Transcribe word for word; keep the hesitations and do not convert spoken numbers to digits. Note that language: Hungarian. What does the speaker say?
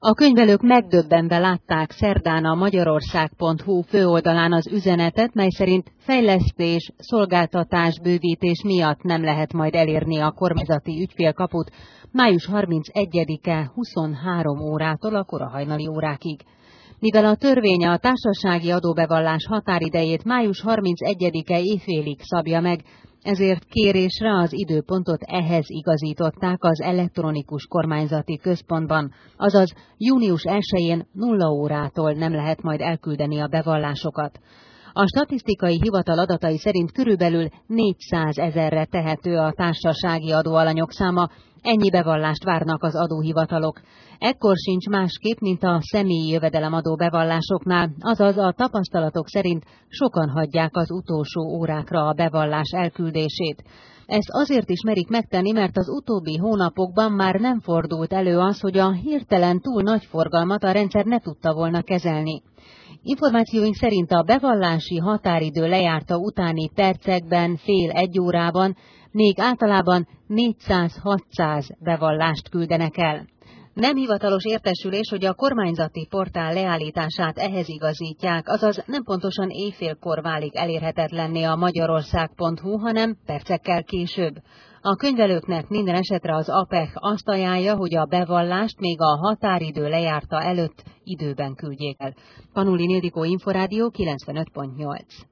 A könyvelők megdöbbenve látták szerdán a magyarország pont hu főoldalán az üzenetet, mely szerint fejlesztés, szolgáltatás, bővítés miatt nem lehet majd elérni a kormányzati ügyfélkaput május harmincegyedike huszonhárom órától a korahajnali órákig. Mivel a törvény a társasági adóbevallás határidejét május harmincegyedike éjfélig szabja meg, ezért kérésre az időpontot ehhez igazították az elektronikus kormányzati központban, azaz június elsején nulla órától nem lehet majd elküldeni a bevallásokat. A statisztikai hivatal adatai szerint körülbelül négyszázezerre tehető a társasági adóalanyok száma, ennyi bevallást várnak az adóhivatalok. Ekkor sincs másképp, mint a személyi jövedelemadó bevallásoknál, azaz a tapasztalatok szerint sokan hagyják az utolsó órákra a bevallás elküldését. Ezt azért is merik megtenni, mert az utóbbi hónapokban már nem fordult elő az, hogy a hirtelen túl nagy forgalmat a rendszer ne tudta volna kezelni. Információink szerint a bevallási határidő lejárta utáni percekben, fél egy órában még általában négyszáz-hatszáz bevallást küldenek el. Nem hivatalos értesülés, hogy a kormányzati portál leállítását ehhez igazítják, azaz nem pontosan éjfélkor válik elérhetetlenné a magyarország pont hu, hanem percekkel később. A könyvelőknek minden esetre az á pé e há azt ajánlja, hogy a bevallást még a határidő lejárta előtt időben küldjék el. Panulin Ildikó, Inforádió kilencvenöt pont nyolc.